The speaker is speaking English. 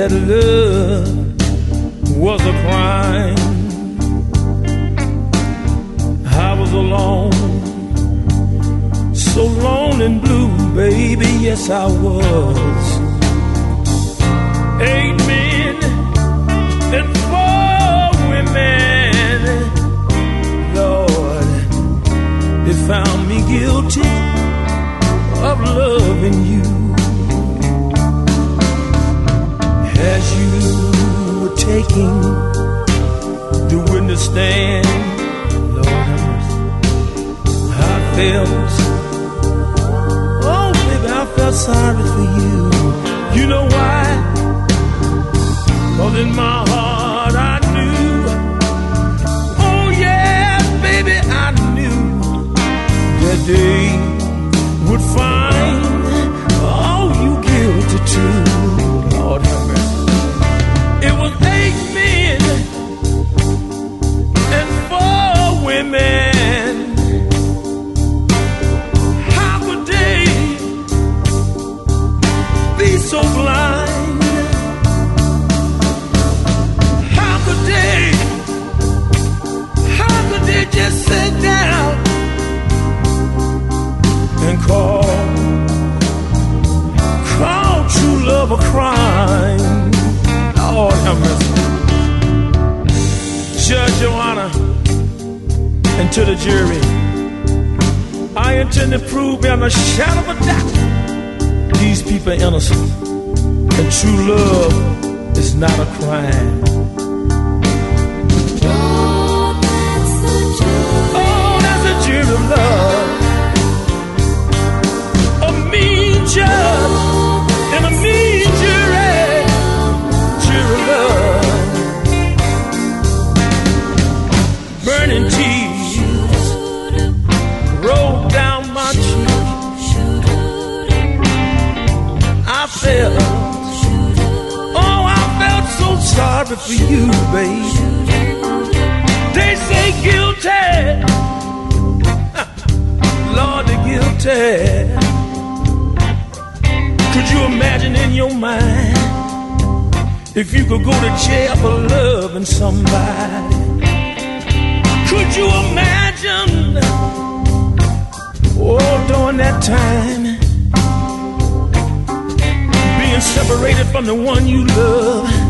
that love was a crime. I was alone, so lone and blue, baby, yes I was. 8 men and 4 women, Lord, they found me guilty of loving you. As you were taking the witness stand, Lord, I felt, oh baby, I felt sorry for you. You know why? 'Cause in my heart I knew, oh yeah, baby, I knew that they would find all you guilty too. Lord have mercy. It was 8 men and 4 women. How could they be so blind? How could they just sit down and call true love a crime? Lord have mercy. Judge, Your Honor, and to the jury, I intend to prove beyond a shadow of a doubt these people are innocent, and true love is not a crime. Oh, that's a jury of love, a mean judge and a mean jury, jury love. Burning tears rolled down my cheek. I felt, oh, I felt so sorry for you, baby. They say guilty, Lord, they're guilty. Could you imagine in your mind if you could go to jail for loving somebody? Could you imagine, oh, during that time, being separated from the one you love?